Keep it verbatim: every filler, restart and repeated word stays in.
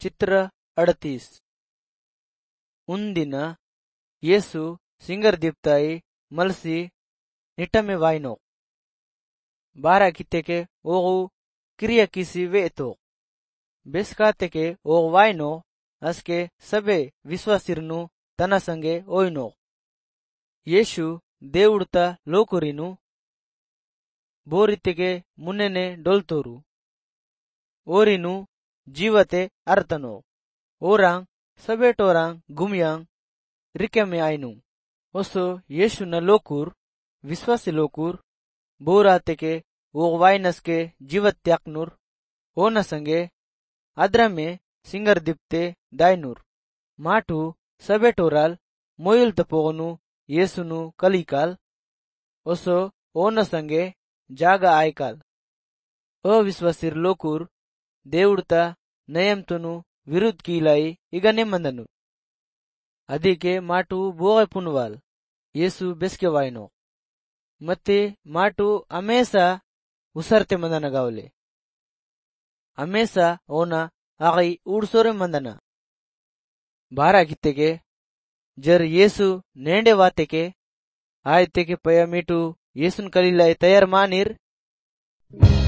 चित्र अड़तीस। उन दिन येसु सिंगर दीप्ताई मलसी निटमे वाइनो बारा किते के ओगु क्रिया किसी वे तो बेसकाते के ओग वाइनो अस्के सबे विश्वासिरनु तना संगे ओइनो येशु దేవుడుता ಲೋಕುರಿನು ಬೋರಿತೆಗೆ ಮುನ್ನೆನೆ ಡೊಲ್ತೋರು ಓರಿನು ಜೀವತೆ ಅರ್ತನೋ ಓರಾಂಗ್ ಸಬೇಟೋರಾಂಗ್ ಗುಮಿಯಾಂಗ್ ರಿಕೆಮೆ ಆಯ್ನು ಒಸೋ ಯೇಶುನ ಲೋಕೂರ್ ವಿಶ್ವಾಸಿ ಲೋಕೂರ್ ಬೋರಾತೆಗೆ ಓಗ್ ವಾಯ್ನಸ್ಕೆ ಜೀವತ್ಯಾಕ್ನೂರ್ ಓನ ಸಂಗೆ ಅದ್ರಮೆ ಸಿಂಗರ್ ದಿಪ್ತೆ ದಾಯ್ನೂರ್ ಮಾಟು ಸಬೇಟೋರಾಲ್ ಮೊಯುಲ್ ತಪೋಗನು येसुनु कलिकाल ओसो ओन संगे जागा आयकाल अविश्वासिर लोकूर దేవుడుता नयमतुनु विरुद्ध कीलाई इगने मंदनु अधिके माटु बोगे पुनवाल येसु बेस्के वाइनो मत्ते माटु अमेसा उसरते मंदन गावले अमेसा ओना आगई ऊडसोरे मंदना बारा कित्तेगे जर येसु नेंडे वाते के आयते के पया मीटू येसुन कलीलाई तैयार मानिर